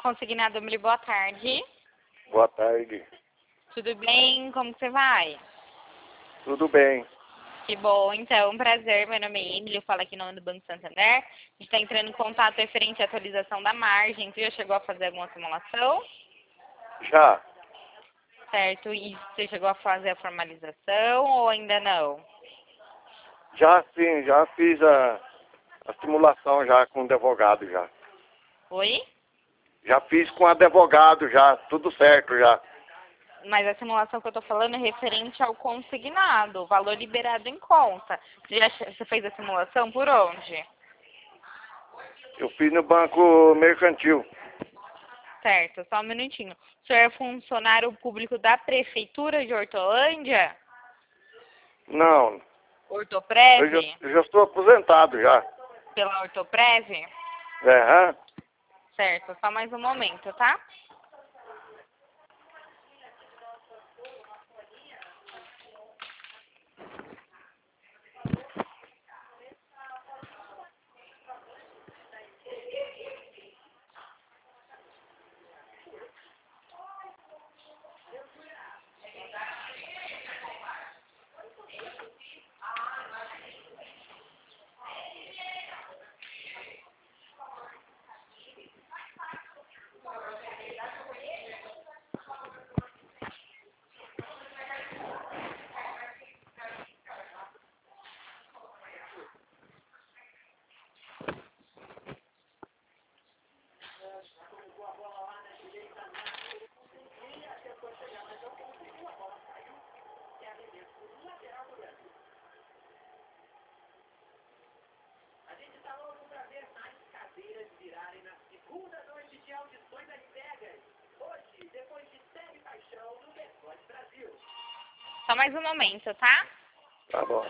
Consignado Emily, boa tarde. Boa tarde. Tudo bem? Como você vai? Tudo bem. Que bom, então, prazer. Meu nome é Emily, eu falo aqui no nome do Banco Santander. A gente está entrando em contato referente à atualização da margem. Você já chegou a fazer alguma simulação? Já. Certo. E você chegou a fazer a formalização ou ainda não? Já sim, já fiz a simulação já com o advogado já. Oi? Já fiz com o advogado já, tudo certo já. Mas a simulação que eu estou falando é referente ao consignado, o valor liberado em conta. Você fez a simulação por onde? Eu fiz no banco mercantil. Certo, só um minutinho. O senhor é funcionário público da Prefeitura de Hortolândia? Não, Hortoprev? eu já estou aposentado já. Pela Hortoprev? Aham. Certo, só mais um momento, tá? Só mais um momento, tá? Tá bom.